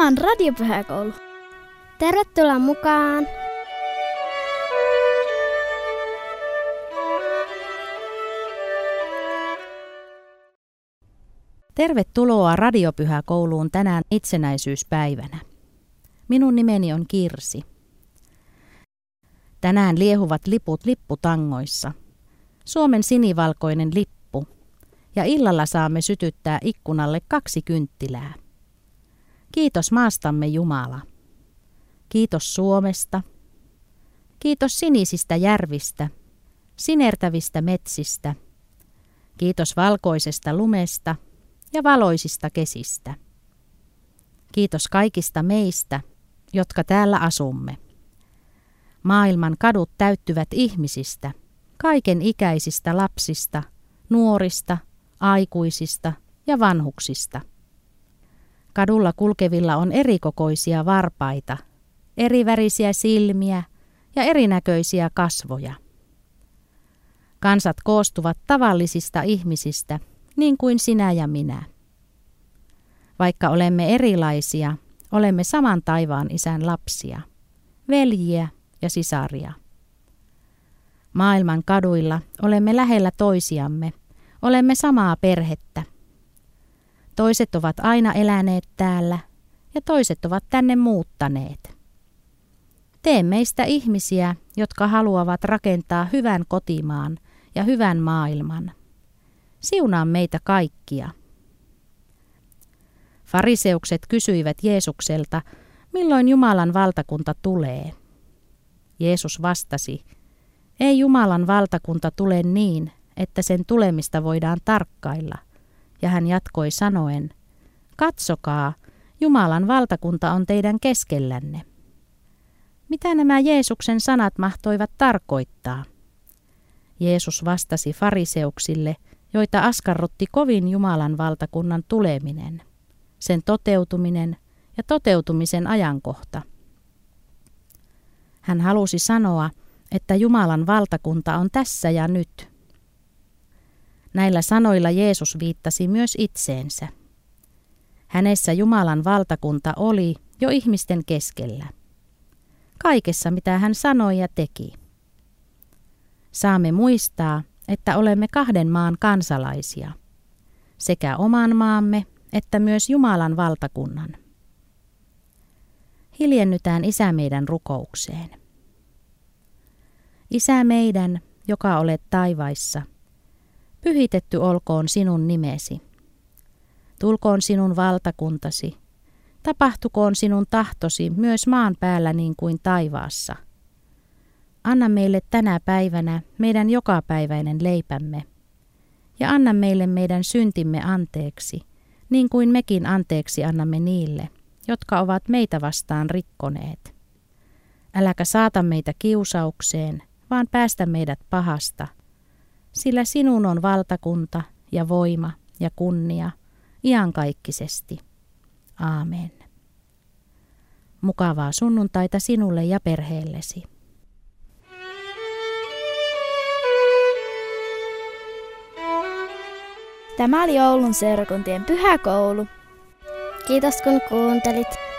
Tämä on Radiopyhäkoulu. Tervetuloa mukaan! Tervetuloa Radiopyhäkouluun tänään itsenäisyyspäivänä. Minun nimeni on Kirsi. Tänään liehuvat liput lipputangoissa. Suomen sinivalkoinen lippu. Ja illalla saamme sytyttää ikkunalle 2 kynttilää. Kiitos maastamme Jumala. Kiitos Suomesta. Kiitos sinisistä järvistä, sinertävistä metsistä. Kiitos valkoisesta lumesta ja valoisista kesistä. Kiitos kaikista meistä, jotka täällä asumme. Maailman kadut täyttyvät ihmisistä, kaiken ikäisistä lapsista, nuorista, aikuisista ja vanhuksista. Kadulla kulkevilla on erikokoisia varpaita, erivärisiä silmiä ja erinäköisiä kasvoja. Kansat koostuvat tavallisista ihmisistä, niin kuin sinä ja minä. Vaikka olemme erilaisia, olemme saman taivaan Isän lapsia, veljiä ja sisaria. Maailman kaduilla olemme lähellä toisiamme, olemme samaa perhettä. Toiset ovat aina eläneet täällä ja toiset ovat tänne muuttaneet. Tee meistä ihmisiä, jotka haluavat rakentaa hyvän kotimaan ja hyvän maailman. Siunaa meitä kaikkia. Fariseukset kysyivät Jeesukselta, milloin Jumalan valtakunta tulee. Jeesus vastasi, ei Jumalan valtakunta tule niin, että sen tulemista voidaan tarkkailla. Ja hän jatkoi sanoen, katsokaa, Jumalan valtakunta on teidän keskellänne. Mitä nämä Jeesuksen sanat mahtoivat tarkoittaa? Jeesus vastasi fariseuksille, joita askarrutti kovin Jumalan valtakunnan tuleminen, sen toteutuminen ja toteutumisen ajankohta. Hän halusi sanoa, että Jumalan valtakunta on tässä ja nyt. Näillä sanoilla Jeesus viittasi myös itseensä. Hänessä Jumalan valtakunta oli jo ihmisten keskellä. Kaikessa, mitä hän sanoi ja teki. Saamme muistaa, että olemme 2 maan kansalaisia, sekä oman maamme että myös Jumalan valtakunnan. Hiljennytään Isä meidän rukoukseen. Isä meidän, joka olet taivaissa, pyhitetty olkoon sinun nimesi. Tulkoon sinun valtakuntasi. Tapahtukoon sinun tahtosi myös maan päällä niin kuin taivaassa. Anna meille tänä päivänä meidän jokapäiväinen leipämme. Ja anna meille meidän syntimme anteeksi, niin kuin mekin anteeksi annamme niille, jotka ovat meitä vastaan rikkoneet. Äläkä saata meitä kiusaukseen, vaan päästä meidät pahasta, sillä sinun on valtakunta ja voima ja kunnia iankaikkisesti. Aamen. Mukavaa sunnuntaita sinulle ja perheellesi. Tämä oli Oulun seurakuntien pyhäkoulu. Kiitos kun kuuntelit.